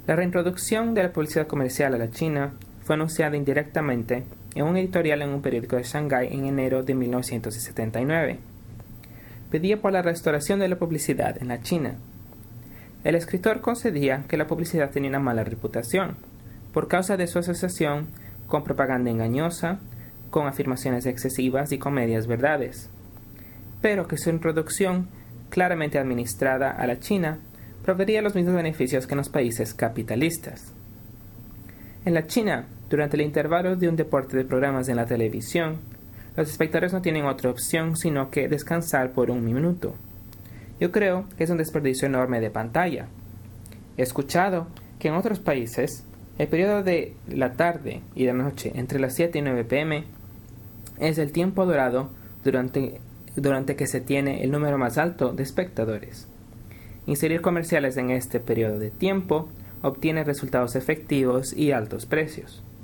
La reintroducción de la publicidad comercial a la China fue anunciada indirectamente en un editorial en un periódico de Shanghái en enero de 1979. Pedía por la restauración de la publicidad en la China. El escritor concedía que la publicidad tenía una mala reputación, por causa de su asociación con propaganda engañosa, con afirmaciones excesivas y con medias verdades, pero que su introducción, claramente administrada a la China, proveería los mismos beneficios que en los países capitalistas. En la China, durante el intervalo de un deporte de programas en la televisión, los espectadores no tienen otra opción sino que descansar por un minuto. Yo creo que es un desperdicio enorme de pantalla. He escuchado que en otros países, el periodo de la tarde y la noche entre las 7 y 9 p.m. es el tiempo dorado durante que se tiene el número más alto de espectadores. Inserir comerciales en este periodo de tiempo obtiene resultados efectivos y altos precios.